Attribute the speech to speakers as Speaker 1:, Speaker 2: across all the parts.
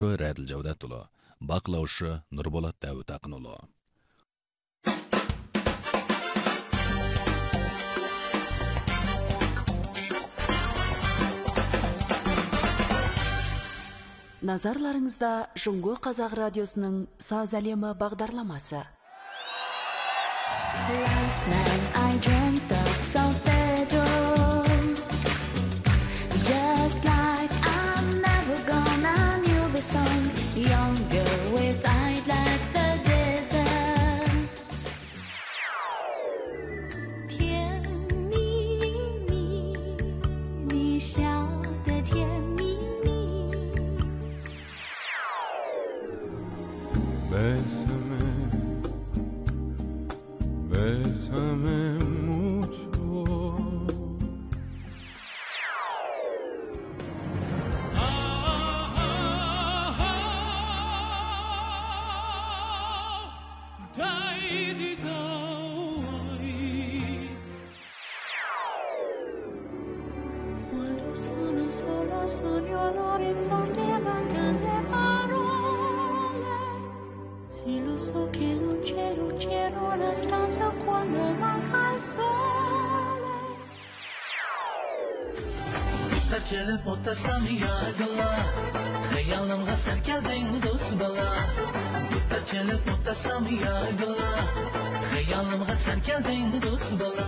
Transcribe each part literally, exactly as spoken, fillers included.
Speaker 1: Radil Javdatulu, baqlavchi Nurbolat Davud Aqinulu.
Speaker 2: Назарларыңызда Жұңго Қазақ радиосының Саз әлемі бағдарламасы.
Speaker 3: Last night I dreamt of solfeggio, just like I'm never gonna knew the song, younger with eyes like the desert. 甜蜜蜜，你笑得甜蜜蜜。
Speaker 4: Bésame, bésame mucho.
Speaker 3: Quando sono sola sogno l'orizzonte e mancano le parole. Sì, lo so che non c'è luce in una stanza quando manca il sole.
Speaker 5: Tarçeli potasam yargıla, Xeyalımga sen geldin dost bala. Tarçeli potasam yargıla, Xeyalımga sen geldin dost bala.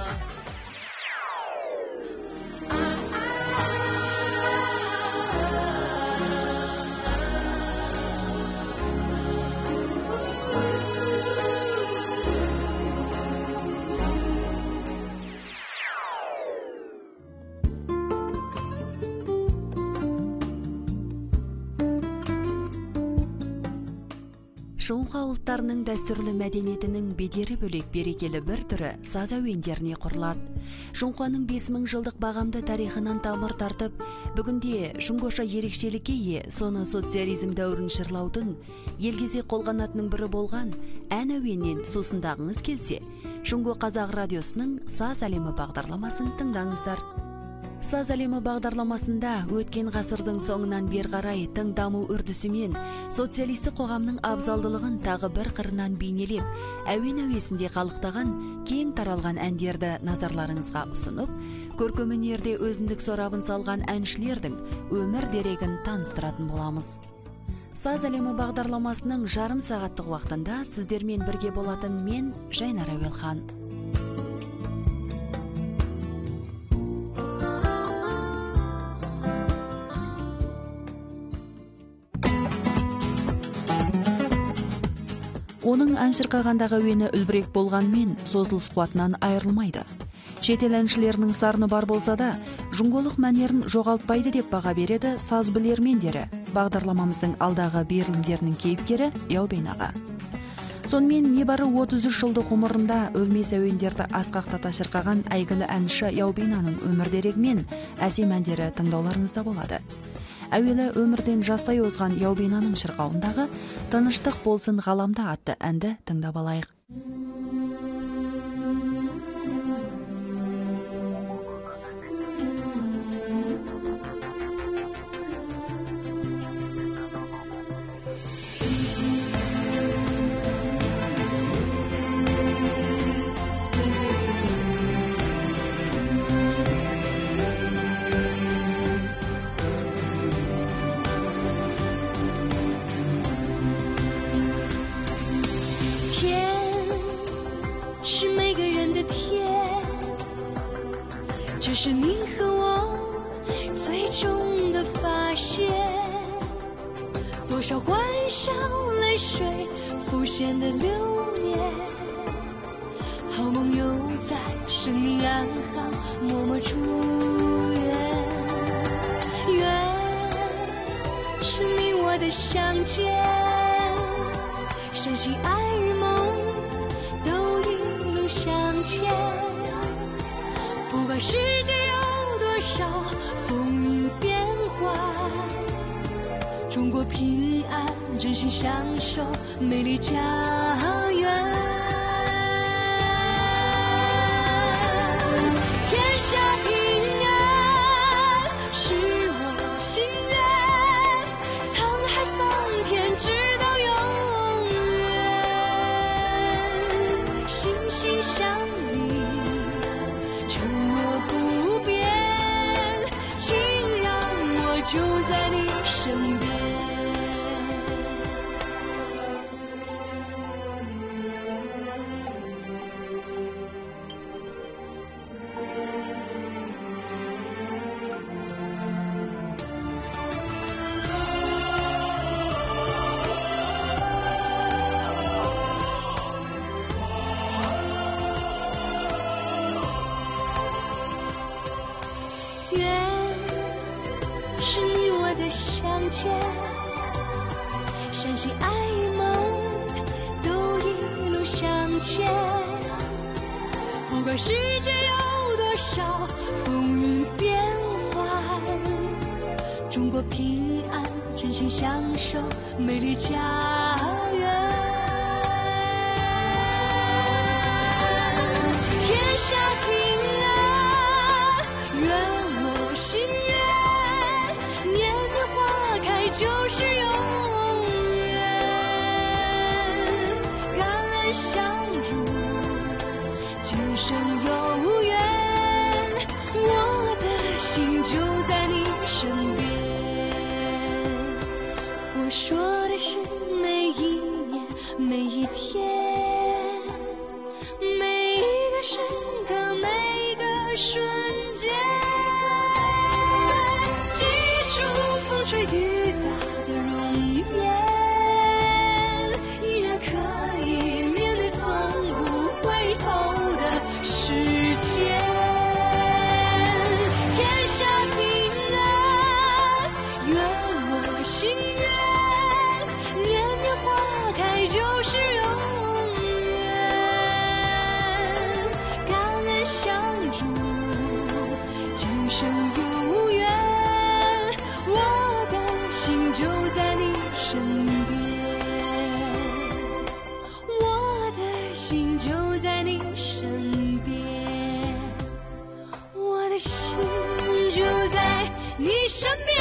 Speaker 2: Жоңға ұлттарының дәстүрлі мәдениетінің бедері бөлек берекелі бір түрі саз әуендеріне құрылады. Жоңғаның бес мың жылдық бағамды тарихынан тамыр тартып, бүгінде жоңғаша ерекшелікке ие, соны социализм дәуірін шырлаудың елгезек қолғанатының бірі болған ән әуеннен сусындағыңыз келсе, Жұңго Қазақ радиосының Саз әлемі бағдарламасын тыңдаңыздар. Саз әлемі бағдарламасында өткен ғасырдың соңынан бер қарай тың даму үрдісімен социалистік қоғамның абзалдылығын тағы бір қырынан бейнелеп, әуен әуесінде қалықтаған кең таралған әндерді назарларыңызға ұсынып, көркемөнерде өзіндік сорабын салған әншілердің өмір дерегін таныстыратын боламыз. Саз әлемі бағдарламасының жарым сағаттық уақытында сіздермен бірге болатын мен Жайнар Әуелхан. Оның ән шырқағандағы әуені үлбірек болғанмен созылыс қуатынан айырылмайды. Шетел әншілерінің сарыны бар болса да, жұңголық мәнерін жоғалтпайды деп баға береді саз білермендері, бағдарламамыздың алдағы берілімдерінің кейіпкері Яубен аға. Сонымен небары отыз үш жылдық ғұмырында өлмес әуендерді асқақтата шырқаған әйгілі әнші Яубенаның өмір дерегімен әсем әндері тыңдауларыңызда болады. Әуелі өмірден жастай озған Яубенаның шырқауындағы «Тыныштық болсын ғаламда» атты әнді тыңдап алайық.
Speaker 3: 身边。相见，相信爱与梦都一路向前。不管世界有多少风云变幻，中国平安，真心相守美丽家园。天下平安，愿我心愿。就是永远，感恩相助，今生有缘，我的心就在你身边。我说的是每一年每一天，每一个时刻每一个瞬间，记住风吹雨身边。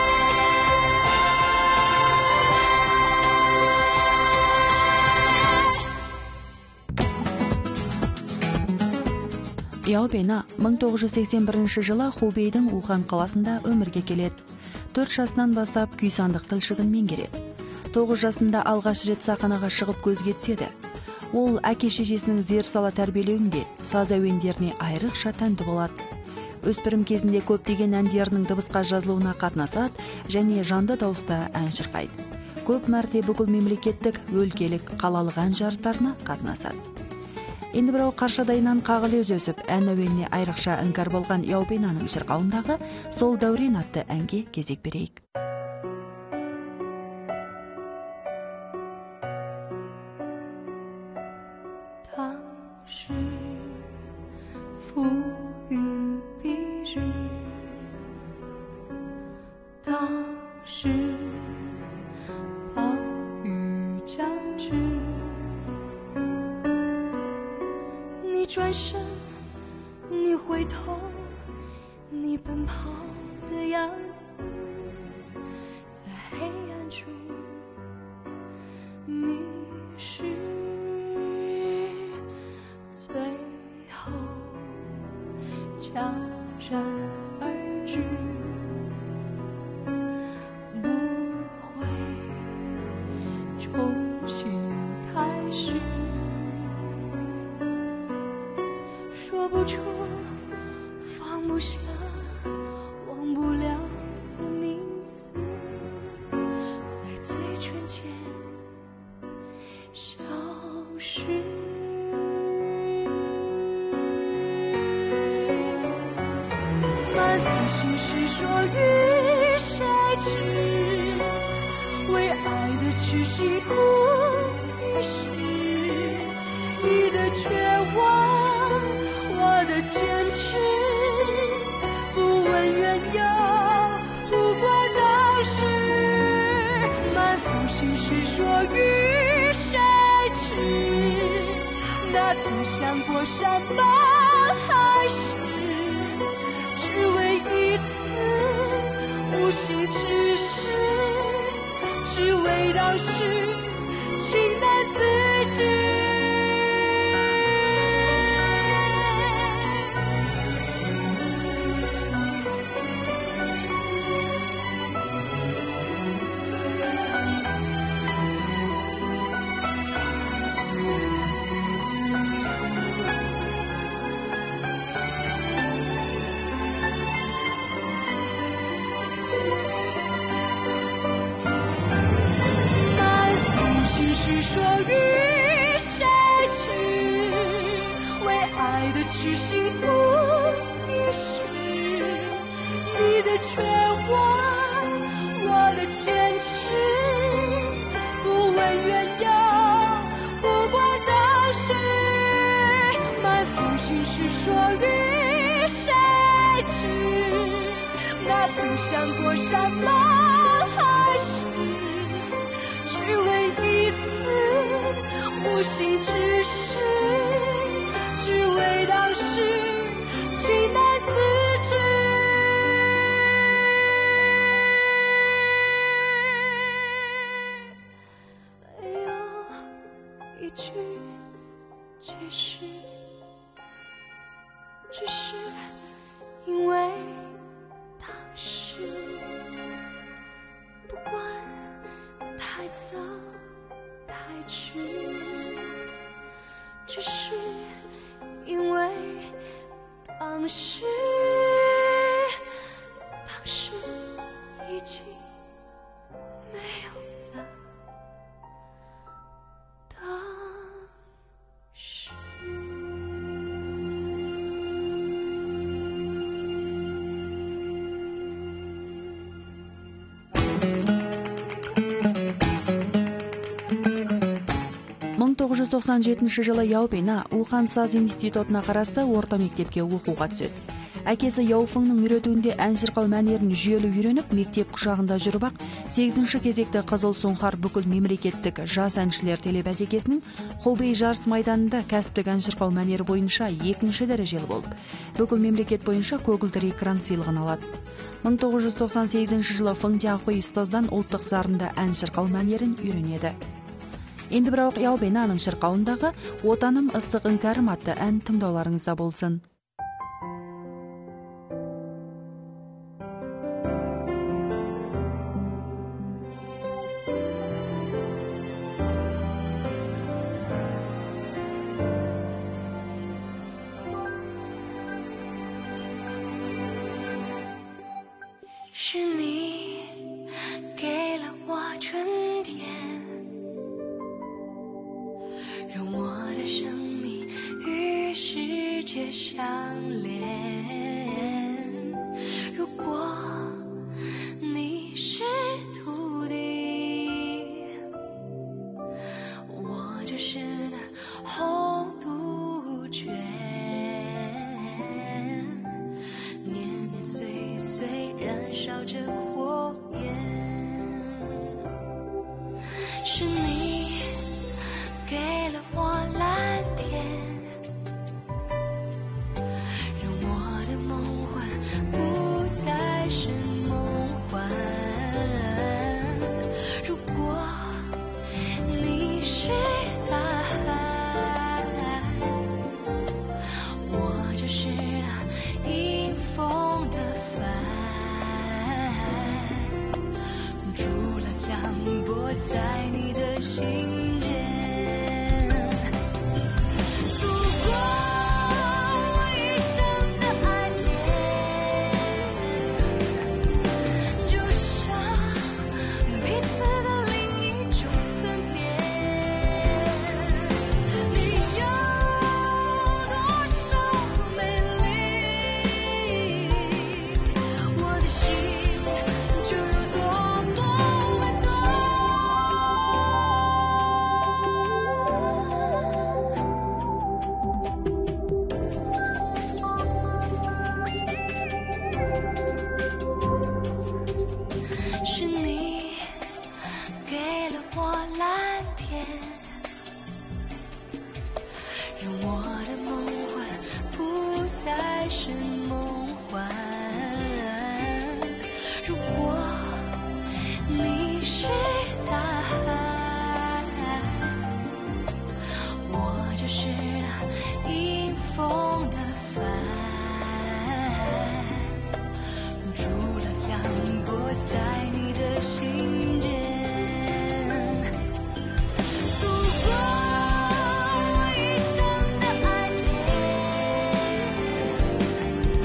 Speaker 2: Яубена мың тоғыз жүз сексен бірінші жылы Хубейдің Ухан қаласында өмірге келеді. төрт жасынан бастап күйсандық тілшігін меңгереді. тоғыз жасында алғаш рет сахнаға шығып көзге түседі. Ол әке-шешесінің зер сала тәрбиелеуінде саз әуендеріне айрықша тәнті болады. Өспірім кезінде көптеген әндерінің дыбысқа жазылуына қатынасады және жанды дауыста ән шырқайды. Көп мәрте бүкіл мемлекеттік, өлкелік, қалалық ән жарыстарына қатынасады. Енді бірау қаршадайынан қағылы өз өсіп, ән әуеніне айрықша іңкәр болған Яубенаның шырқауындағы Сол дәурен атты әнге кезек берейік.
Speaker 3: 转身，你回头，你奔跑的样子，在黑暗中迷失，最后戛然而止，不会重新开始。说不出，放不下，忘不了的名字，在嘴唇间消失。满腹心事说与谁知？为爱的去辛苦一时，你的绝望。我的坚持，不问缘由，不管当时，满腹心事说与谁知？那曾想过山盟海誓，只为一次无心之事，只为当时情难自制。 想过什么，还是只为一次无心之事，只为当时情难自制。没有一句解释，只是因为当时不管太早太迟，只是因为当时当时已经没有了当时。
Speaker 2: мың тоғыз жүз тоқсан жетінші жылы Яубина Ухан саз институтына қарасты орта мектепке оқуға түседі. Әкесі Яуфыңның үйретуінде ән шырқау мәнерін жүйелі үйреніп, мектеп құшағында жүріп ақ, сегізінші кезекті Қызыл Сұңқар бүкіл мемлекеттік жас әншілер телебәсекесінің Хубей жарыс майданында кәсіптік ән шырқау мәнері бойынша екінші дәрежелі болып, бүкіл мемлекет бойынша көгілдір экран сыйлығын алады. мың тоғыз жүз тоқсан сегізінші жылы Фың Дяхуй ұстаздан ұлттық сарында ән шырқау мәнерін үйренеді. Енді бірақ Яубинаның шырқауындағы «Отаным ыстық іңкәрім» атты ән тыңдауларыңызда болсын.
Speaker 3: 是你给了我春天，让我的生命与世界相连。如果你是土地，我就是那红杜鹃，年年岁岁燃烧着火焰。是你给了我蓝天，让我的梦幻不再是梦幻。如果你是大海，我就是那迎风的帆，筑了阳波在你的心间。是你给了我蓝天，让我的梦幻不再是梦幻。如果你是大海，我就是那迎风的帆，筑了阳波在你的心间。足够我一生的爱恋，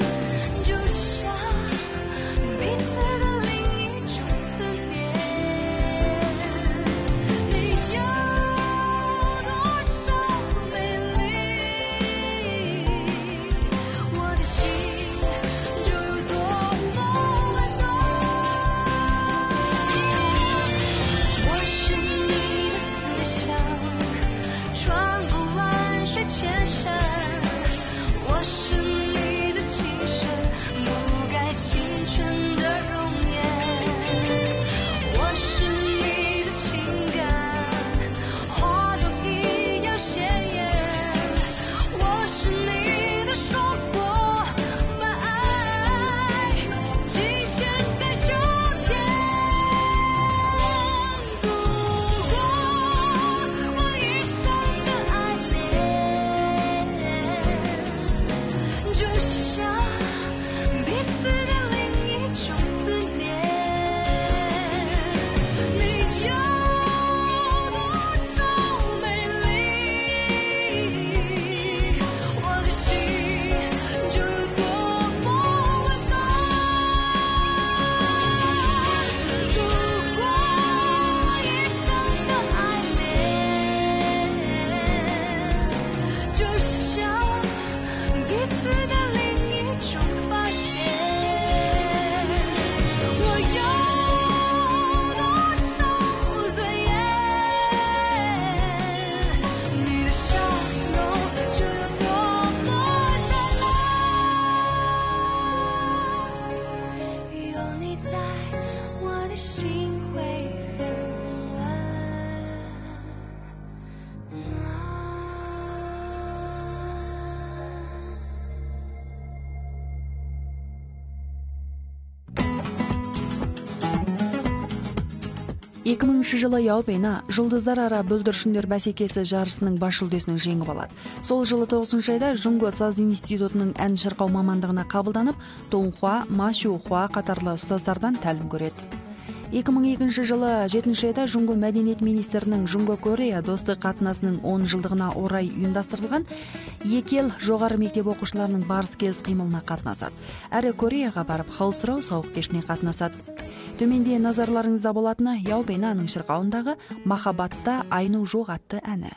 Speaker 2: эки миңинчи жылы Яобейна Жулдуздар ара бүлдүршүндөр бәсекеси жарысынын баш жүлдесин жеңип алат. Сол жылы тогузунчу айда Жунго саз институтунун ән шыркоо мамандыгына кабылданып, Тоңхуа, Машухуа катарлы устаздардан талим көрөт. эки миң экинчи жылы жетинчи айда Жунго мәдениет министринин Жунго Корея достук катнаасынын он жылдыгына орай уюмдастырылган эки эл жогору мектеп окуучуларынын барс кез кыймылына катнашат. Әрі Кореяга барып хал суроо сабак кешине катнашат. Төменде назарларыңызда болатыны Яобейнанын шыркауындагы Махаббатта айнуу жок атты әні.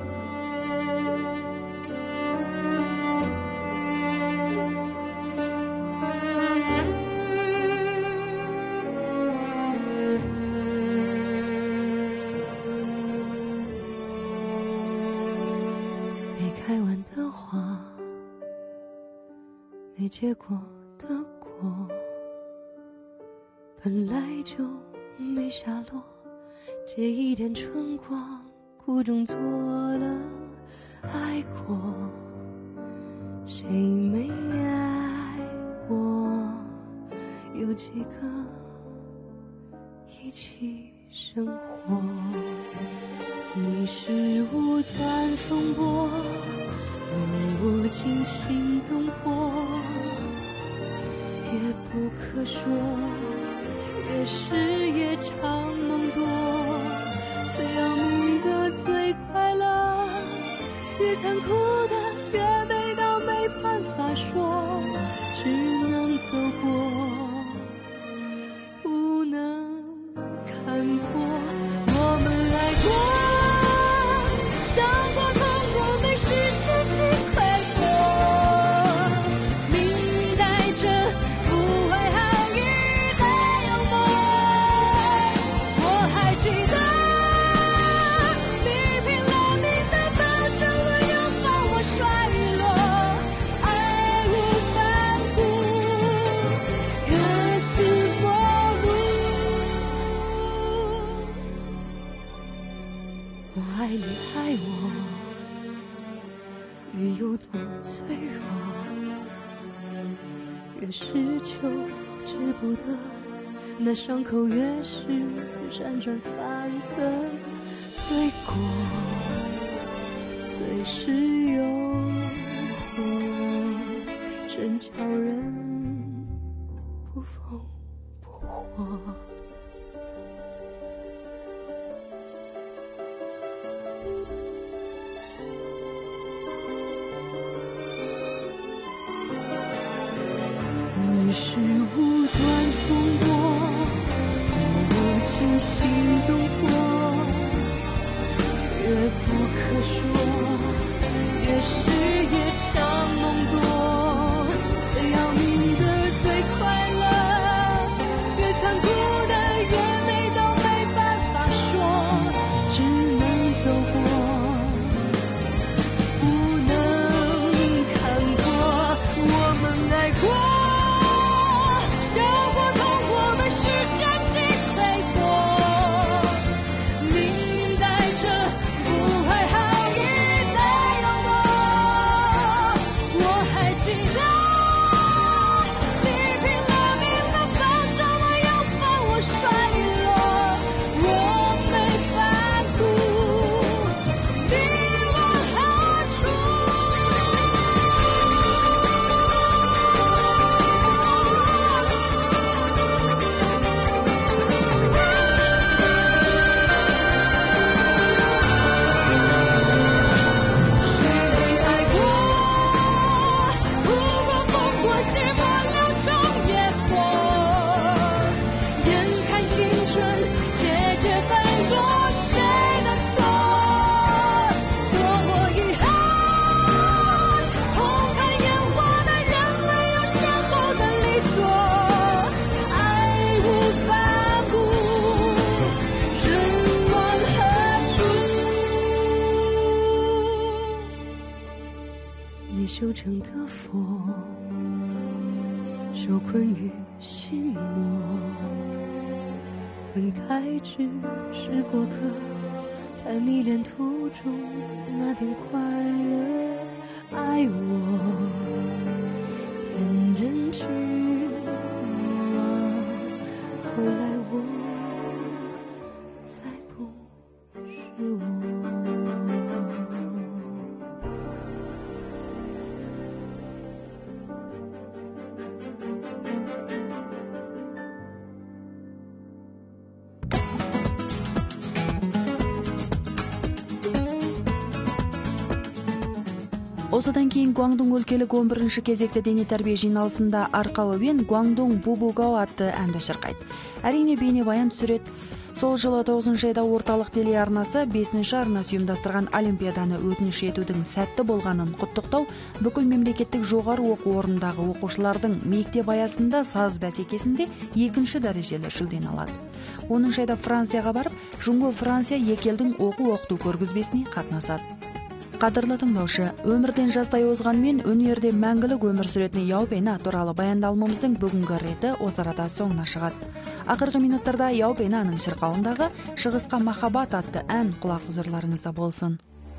Speaker 3: 没结果的果，本来就没下落，这一点春光苦中作乐，爱过谁没爱过，有几个一起生活，你是无端风波，入我惊心动魄，也不可说，越是夜长梦多，最要命的最快乐，越残酷的越美到没办法说，只能走过，不能看破。我们爱过，伤过，痛过，没时间去快活，明带着不怀好意的幽默。我还记得你拼了命的抱着我，又放我摔落，爱无反顾，各自陌路。我爱你爱我，你有多脆弱，越是求之不得，那伤口越是辗转反侧，罪过最是诱惑，真叫人不疯不活。你是无端风波，让我惊心动魄，越不可说，越是夜长梦多，最要命的最快乐，越残酷的越美到没办法说，只能走过，不能看破。我们爱过，笑过，痛过，没时间去挥霍，明带着不怀好意的幽默。我还记得你拼了命的抱着我，又放我摔落，我没反顾，你往何处？谁没爱过？哭过，疯过，寂寞流成野火，眼看青春节节败落，谁的错？多么遗憾，痛看烟花的人没有先后的离座，爱无反顾，人往何处？你修成的佛，受困于心魔，本该只是过客，太迷恋途中那点快乐。爱我天真执着，后来我
Speaker 2: Осыдан кейін Гуандун өлкелік он биринчи кезекте дене тарбие жиналысында арка өбен Гуандун Бубугао атты әнді шырқайды. Әрине бейне баян түсірет. Сол жылы тогузунчу айда орталық телеарнасы бесинчи арнасы ұйымдастырған олимпиаданы өтініш етудің сәтті болғанын құттықтау бүкіл мемлекеттік жоғары оқу орнындағы оқушылардың мектеп аясында саз бәсекесінде екінші дәрежелі жүлдені алады. онунчу айда Францияға барып, Жунго Франция екі елдің оқу оқыту көргізбесіне қатынасады. Қадірлі тыңдаушы, өмірден жастай озғанмен өнерде мәңгілік өмір сүретін Яупена туралы баяндалмамыздың бүгінгі реті осы арада соңына шығады. Ақырғы минуттарда Яупенаның шырқауындағы Шығысқа махаббат атты ән құлақ хұзурларыңызда болсын.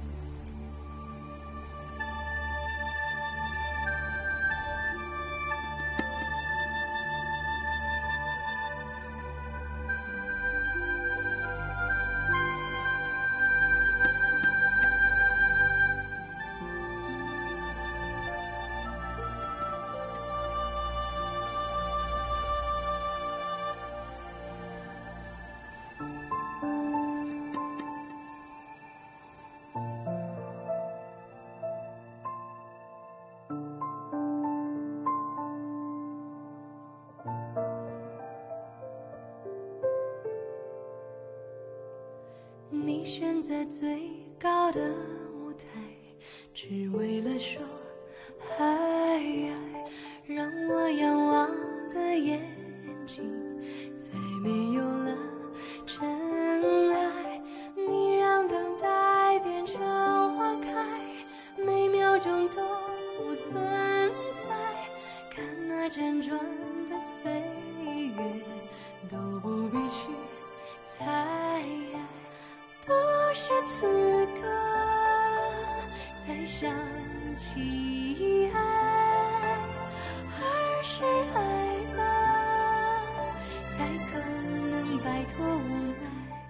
Speaker 3: 你选在最高的舞台，只为了说爱，让我仰望的眼睛再没有了真爱。你让等待变成花开，每秒钟都不存在。看那辗转的岁月，都不必去猜。不是此刻才想起爱，而是爱了才可能摆脱无奈。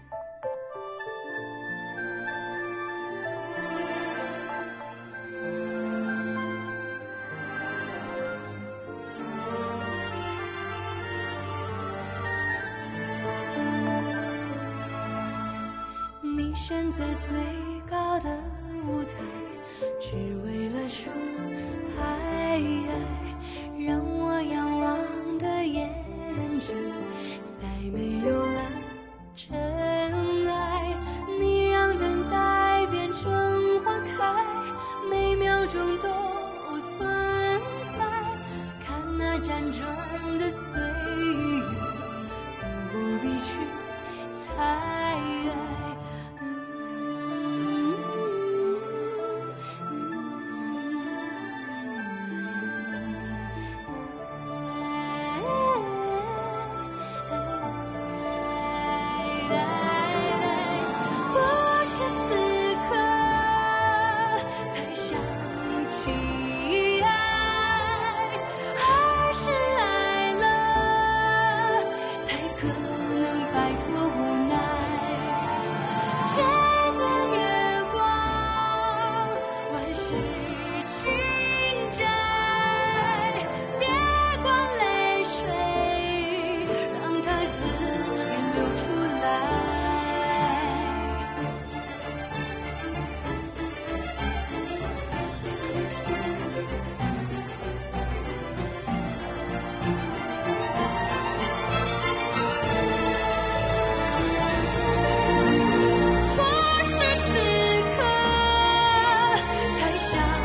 Speaker 3: 选在最高的舞台，只为了说爱，让我仰望的眼睛再没有了真爱。你让等待变成花开，每秒钟都存在。看那辗转的岁月，都不必去猜。想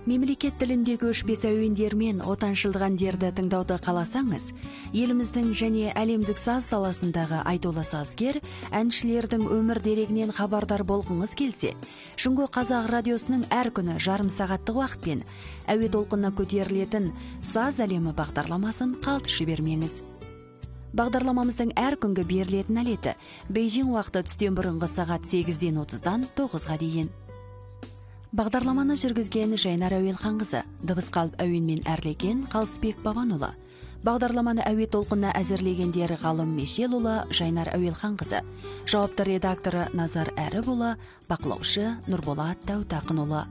Speaker 2: Мемлекет тіліндегі өшпес әуендер мен отаншылдық әндерді тыңдауды қаласаңыз, еліміздің және әлемдік саз саласындағы айтулы сазгер, әншілердің өмір дерегінен хабардар болғыңыз келсе, Шүңгі Қазақ радиосының әр күні жарым сағаттық уақытпен әуе толқынына көтерілетін саз әлемі бағдарламасын қалт жібермеңіз. Бағдарламамыздың әр күнгі берілетін әлеті Бейжің уақыты түстен бұрынғы сағат сегізден отыздан тоғызға дейін. Бағдарламаны жүргізген Жайнар Әуелханқызы, дыбыс қалып әуенмен әрлеген Қалысбек Бабанұлы. Бағдарламаны әуе толқынына әзірлегендері Ғалым Мешелұлы, Жайнар Әуелханқызы. Жауапты редакторы Назар Әріпұлы, бақылаушы Нұрболат Дәутақынұлы.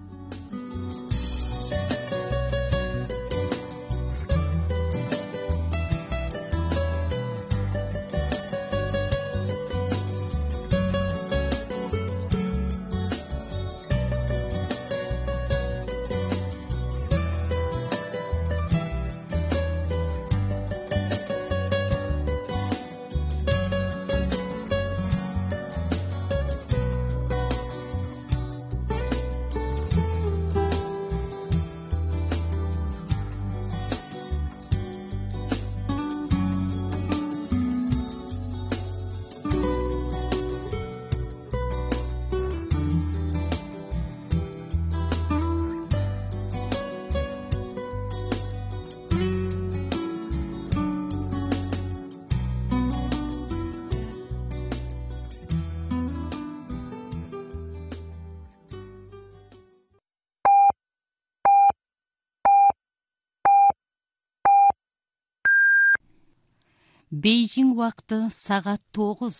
Speaker 6: Бейжің уақыты сағат тоғыз.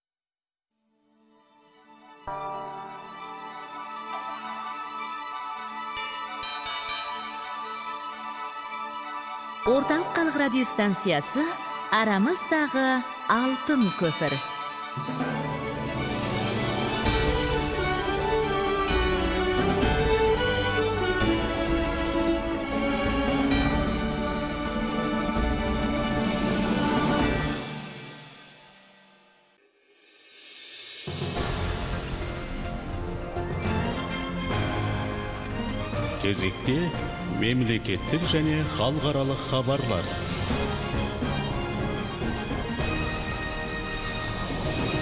Speaker 7: Орталық халық радиостанциясы арамыздағы алтын көпір.
Speaker 8: Кезекте мемлекеттік және халықаралық хабарлар.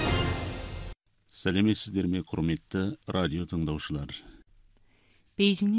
Speaker 8: Сәлеметсіздер ме, құрметті радио тыңдаушылар.
Speaker 6: Бейжің